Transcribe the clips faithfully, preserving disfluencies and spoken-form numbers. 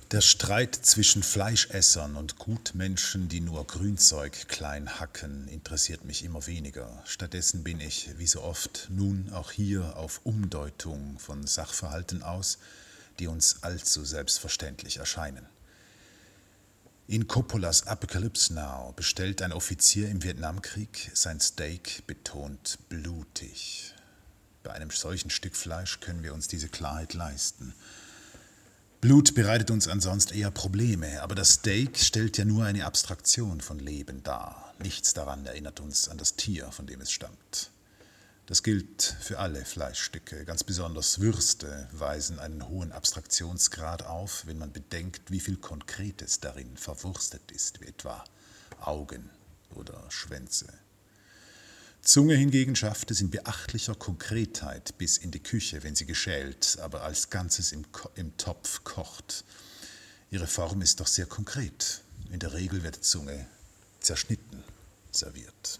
Der Streit zwischen Fleischessern und Gutmenschen, die nur Grünzeug klein hacken, interessiert mich immer weniger. Stattdessen bin ich, wie so oft, nun auch hier auf Umdeutung von Sachverhalten aus, die uns allzu selbstverständlich erscheinen. In Coppolas Apocalypse Now bestellt ein Offizier im Vietnamkrieg sein Steak betont blutig. Bei einem solchen Stück Fleisch können wir uns diese Klarheit leisten. Blut bereitet uns ansonsten eher Probleme, aber das Steak stellt ja nur eine Abstraktion von Leben dar. Nichts daran erinnert uns an das Tier, von dem es stammt. Das gilt für alle Fleischstücke, ganz besonders Würste weisen einen hohen Abstraktionsgrad auf, wenn man bedenkt, wie viel Konkretes darin verwurstet ist, wie etwa Augen oder Schwänze. Zunge hingegen schafft es in beachtlicher Konkretheit bis in die Küche, wenn sie geschält, aber als Ganzes im, Ko- im Topf kocht. Ihre Form ist doch sehr konkret. In der Regel wird die Zunge zerschnitten serviert.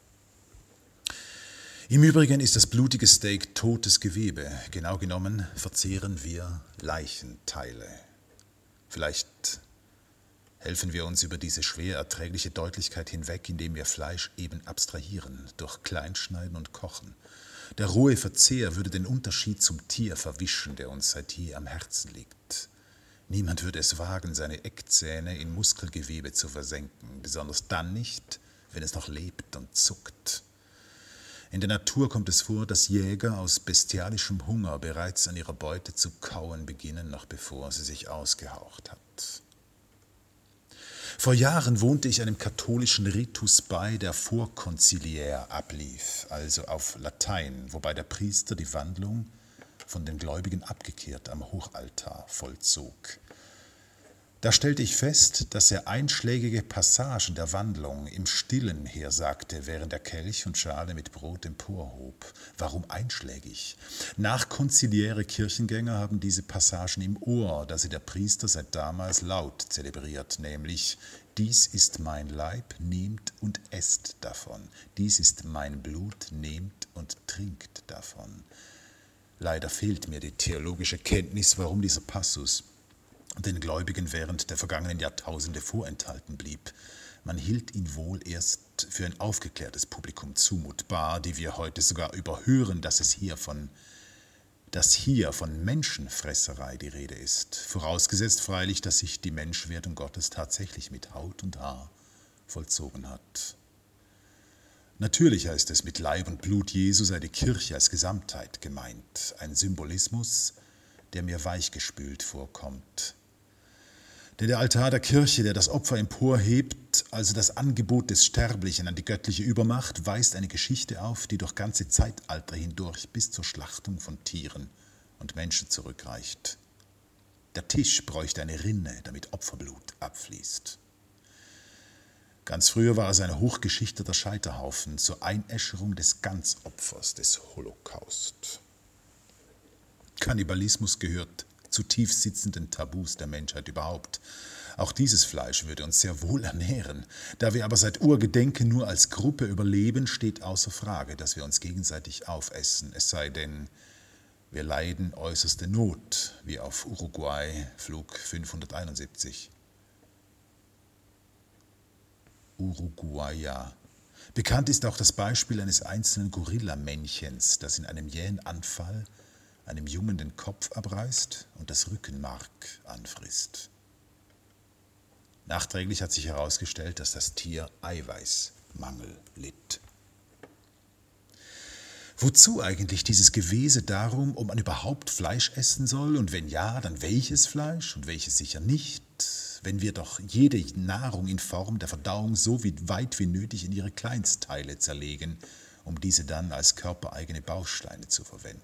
Im Übrigen ist das blutige Steak totes Gewebe. Genau genommen verzehren wir Leichenteile. Vielleicht helfen wir uns über diese schwer erträgliche Deutlichkeit hinweg, indem wir Fleisch eben abstrahieren, durch Kleinschneiden und Kochen. Der rohe Verzehr würde den Unterschied zum Tier verwischen, der uns seit je am Herzen liegt. Niemand würde es wagen, seine Eckzähne in Muskelgewebe zu versenken, besonders dann nicht, wenn es noch lebt und zuckt. In der Natur kommt es vor, dass Jäger aus bestialischem Hunger bereits an ihrer Beute zu kauen beginnen, noch bevor sie sich ausgehaucht hat. Vor Jahren wohnte ich einem katholischen Ritus bei, der vorkonziliär ablief, also auf Latein, wobei der Priester die Wandlung von den Gläubigen abgekehrt am Hochaltar vollzog. Da stellte ich fest, dass er einschlägige Passagen der Wandlung im Stillen hersagte, während er Kelch und Schale mit Brot emporhob. Warum einschlägig? Nachkonziliäre Kirchengänger haben diese Passagen im Ohr, da sie der Priester seit damals laut zelebriert, nämlich: Dies ist mein Leib, nehmt und esst davon. Dies ist mein Blut, nehmt und trinkt davon. Leider fehlt mir die theologische Kenntnis, warum dieser Passus den Gläubigen während der vergangenen Jahrtausende vorenthalten blieb. Man hielt ihn wohl erst für ein aufgeklärtes Publikum zumutbar, die wir heute sogar überhören, dass es hier von, dass hier von Menschenfresserei die Rede ist. Vorausgesetzt freilich, dass sich die Menschwerdung Gottes tatsächlich mit Haut und Haar vollzogen hat. Natürlich heißt es, mit Leib und Blut Jesu sei die Kirche als Gesamtheit gemeint, ein Symbolismus, der mir weichgespült vorkommt. Denn der Altar der Kirche, der das Opfer emporhebt, also das Angebot des Sterblichen an die göttliche Übermacht, weist eine Geschichte auf, die durch ganze Zeitalter hindurch bis zur Schlachtung von Tieren und Menschen zurückreicht. Der Tisch bräuchte eine Rinne, damit Opferblut abfließt. Ganz früher war es ein hochgeschichteter Scheiterhaufen zur Einäscherung des Ganzopfers des Holocaust. Kannibalismus gehört zu tief sitzenden Tabus der Menschheit überhaupt. Auch dieses Fleisch würde uns sehr wohl ernähren. Da wir aber seit Urgedenken nur als Gruppe überleben, steht außer Frage, dass wir uns gegenseitig aufessen. Es sei denn, wir leiden äußerste Not, wie auf Uruguay, Flug fünfhunderteinundsiebzig. Uruguaya. Bekannt ist auch das Beispiel eines einzelnen Gorillamännchens, das in einem jähen Anfall einem Jungen den Kopf abreißt und das Rückenmark anfrisst. Nachträglich hat sich herausgestellt, dass das Tier Eiweißmangel litt. Wozu eigentlich dieses Gewese darum, ob man überhaupt Fleisch essen soll und wenn ja, dann welches Fleisch und welches sicher nicht, wenn wir doch jede Nahrung in Form der Verdauung so weit wie nötig in ihre Kleinstteile zerlegen, um diese dann als körpereigene Bausteine zu verwenden.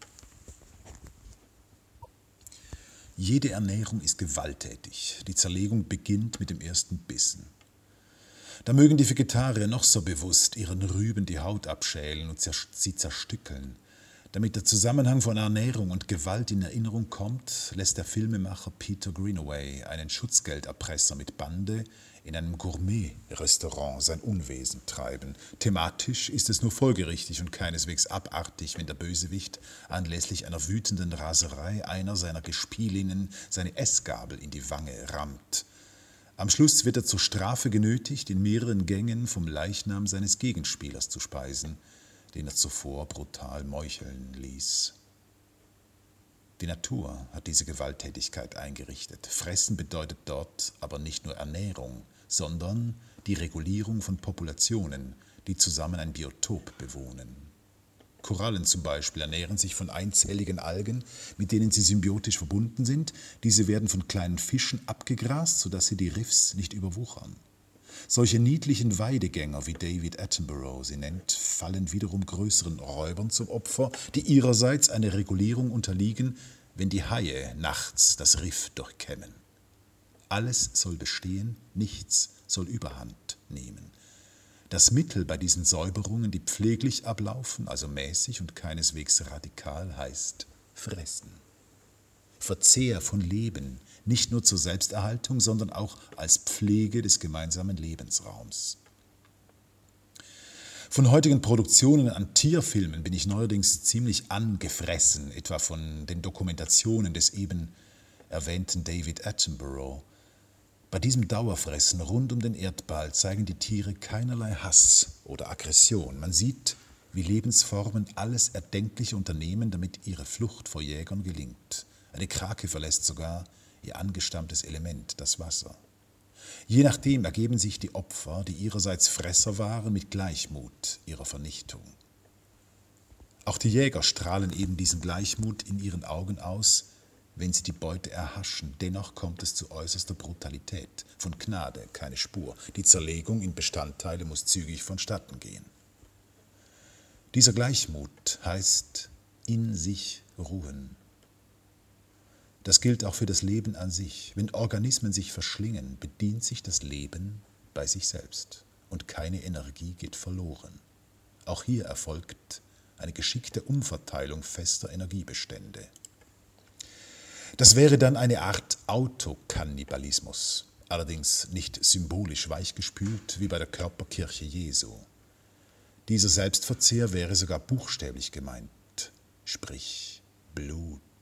Jede Ernährung ist gewalttätig. Die Zerlegung beginnt mit dem ersten Bissen. Da mögen die Vegetarier noch so bewusst ihren Rüben die Haut abschälen und sie zerstückeln. Damit der Zusammenhang von Ernährung und Gewalt in Erinnerung kommt, lässt der Filmemacher Peter Greenaway einen Schutzgelderpresser mit Bande in einem Gourmet-Restaurant sein Unwesen treiben. Thematisch ist es nur folgerichtig und keineswegs abartig, wenn der Bösewicht anlässlich einer wütenden Raserei einer seiner Gespielinnen seine Essgabel in die Wange rammt. Am Schluss wird er zur Strafe genötigt, in mehreren Gängen vom Leichnam seines Gegenspielers zu speisen, den er zuvor brutal meucheln ließ. Die Natur hat diese Gewalttätigkeit eingerichtet. Fressen bedeutet dort aber nicht nur Ernährung, sondern die Regulierung von Populationen, die zusammen ein Biotop bewohnen. Korallen zum Beispiel ernähren sich von einzelligen Algen, mit denen sie symbiotisch verbunden sind. Diese werden von kleinen Fischen abgegrast, sodass sie die Riffs nicht überwuchern. Solche niedlichen Weidegänger, wie David Attenborough sie nennt, fallen wiederum größeren Räubern zum Opfer, die ihrerseits einer Regulierung unterliegen, wenn die Haie nachts das Riff durchkämmen. Alles soll bestehen, nichts soll Überhand nehmen. Das Mittel bei diesen Säuberungen, die pfleglich ablaufen, also mäßig und keineswegs radikal, heißt fressen. Verzehr von Leben, nicht nur zur Selbsterhaltung, sondern auch als Pflege des gemeinsamen Lebensraums. Von heutigen Produktionen an Tierfilmen bin ich neuerdings ziemlich angefressen, etwa von den Dokumentationen des eben erwähnten David Attenborough. Bei diesem Dauerfressen rund um den Erdball zeigen die Tiere keinerlei Hass oder Aggression. Man sieht, wie Lebensformen alles Erdenkliche unternehmen, damit ihre Flucht vor Jägern gelingt. Eine Krake verlässt sogar ihr angestammtes Element, das Wasser. Je nachdem ergeben sich die Opfer, die ihrerseits Fresser waren, mit Gleichmut ihrer Vernichtung. Auch die Jäger strahlen eben diesen Gleichmut in ihren Augen aus, wenn sie die Beute erhaschen. Dennoch kommt es zu äußerster Brutalität. Von Gnade keine Spur. Die Zerlegung in Bestandteile muss zügig vonstatten gehen. Dieser Gleichmut heißt in sich ruhen. Das gilt auch für das Leben an sich. Wenn Organismen sich verschlingen, bedient sich das Leben bei sich selbst und keine Energie geht verloren. Auch hier erfolgt eine geschickte Umverteilung fester Energiebestände. Das wäre dann eine Art Autokannibalismus, allerdings nicht symbolisch weichgespült wie bei der Körperkirche Jesu. Dieser Selbstverzehr wäre sogar buchstäblich gemeint, sprich Blut.